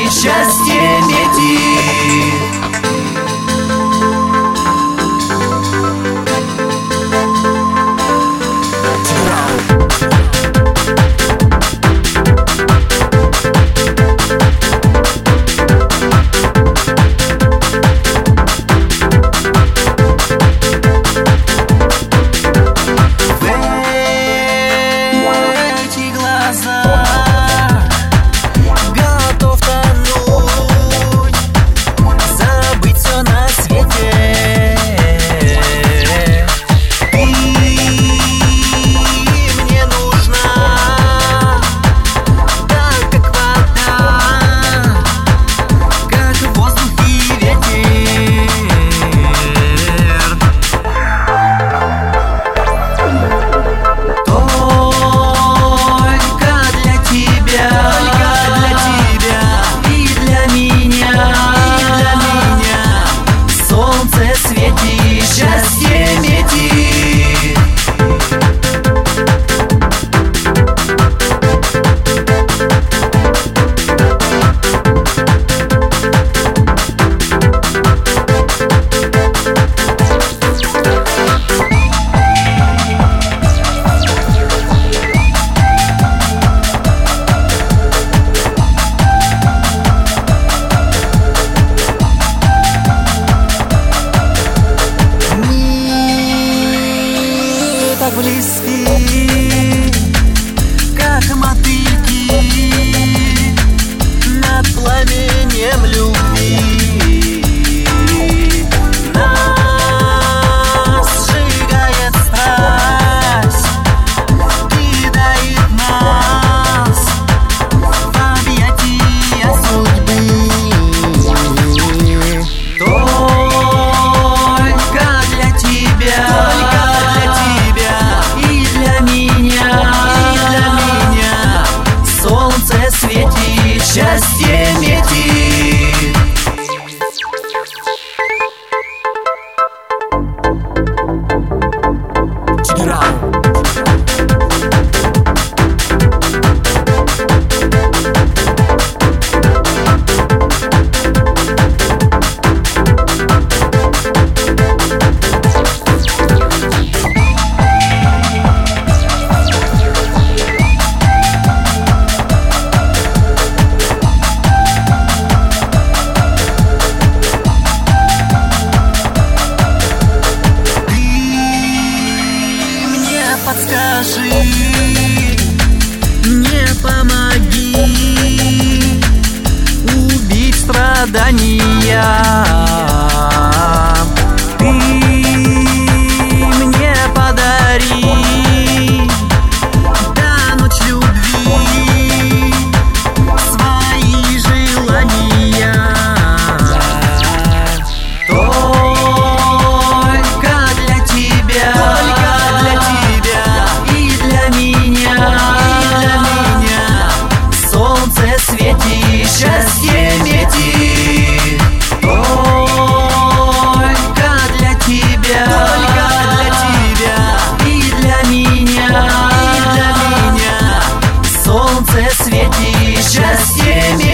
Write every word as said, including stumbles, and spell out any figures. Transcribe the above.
счастье мети. Так близки, как мотыльки над пламенем любви. Нас сжигает страсть, кидает нас в объятия судьбы. Только для тебя, светит, счастье метит. Подскажи, мне помоги убить страдания. Ты мне подари до ночь любви свои желания. Только для тебя, счастье метит. Только для тебя, только для тебя и для меня, и для меня солнце светит, счастье метит.